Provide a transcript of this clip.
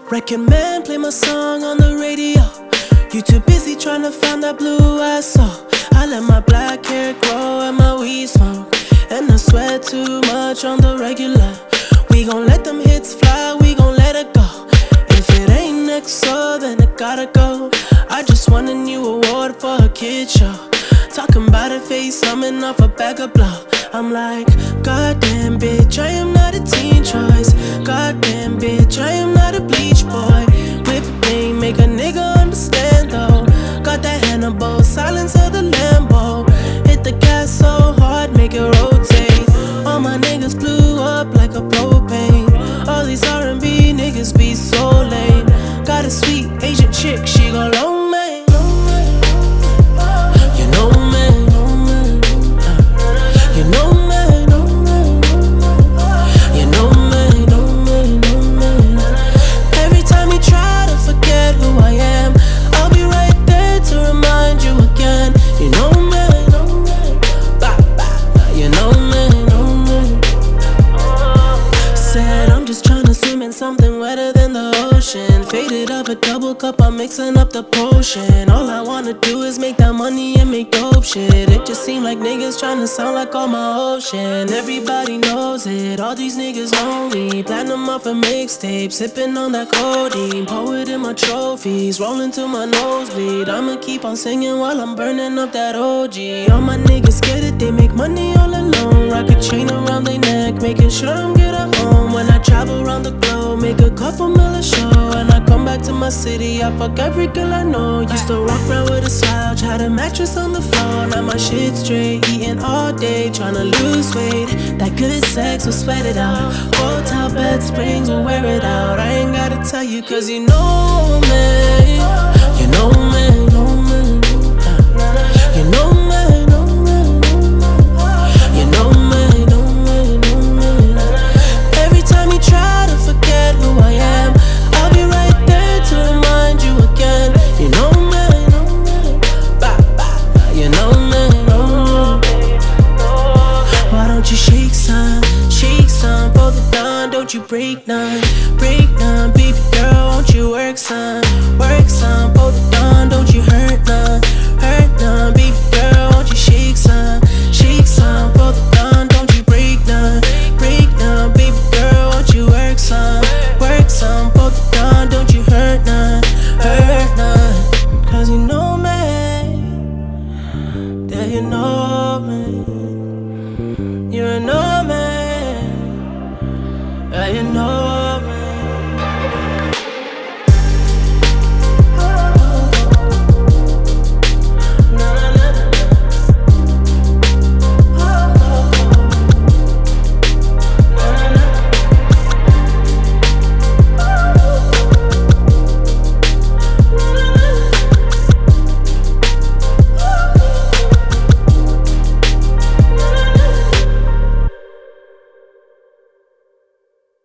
Record man, play my song on the radio. You too busy trying to find that blue I saw. I let my black hair grow and my weed smoke, and I sweat too much on the regular. We gon' let them hits fly, we gon' let it go. If it ain't EXO, then it gotta go. I just won a new award for a kid show. Talking about a face, coming off a bag of blow. I'm like, goddamn bitch, I am not a teen choice. Goddamn bitch, I am not a bleach boy. Whip pain, make a nigga understand though. Got that Hannibal, silence of the Lambo. Hit the gas so hard, make it rotate. All my niggas blew up like a propane. All these R&B niggas be so lame. Got a sweet Asian chick, she go long man. You know man, you know man, you know man. Every time you try to forget who I am, I'll be right there to remind you again. You know man, you know man. Said I'm just tryna swim in something wetter than the ocean. Faded up a double cup, I'm mixing up the potion. All I wanna do is make that money and make dope shit. It just seem like niggas tryna sound like all my ocean. Everybody knows it, all these niggas lonely. Platinum off a mixtape, sipping on that codeine. Poet in my trophies, rolling to my nosebleed. I'ma keep on singing while I'm burning up that OG. All my niggas get it, they make money all alone. Rock a chain around their neck, making sure I'm good at home. When I travel around the globe, make a couple mil a show. And I come back to my city, I fuck every girl I know. Used to walk around with a slouch, had a mattress on the floor. Now my shit straight, eating all day, tryna lose weight. That good sex will sweat it out. Hotel bed springs will wear it out. I ain't gotta tell you cause you know me. You know me, know me. You know me, know me. You know me, know me, know me. Every time you try to forget who I am, I'll be right there to remind you again. You know me, you know me, know me. Why don't you shake some for the dawn? Don't you break none, baby girl, won't you work some for the dawn? Don't you hurt none, baby girl, won't you shake some for the dawn? Don't you break none, baby girl, won't you work some for the dawn? Don't you hurt none, cause you know me, yeah you know me, you know me, yeah you know.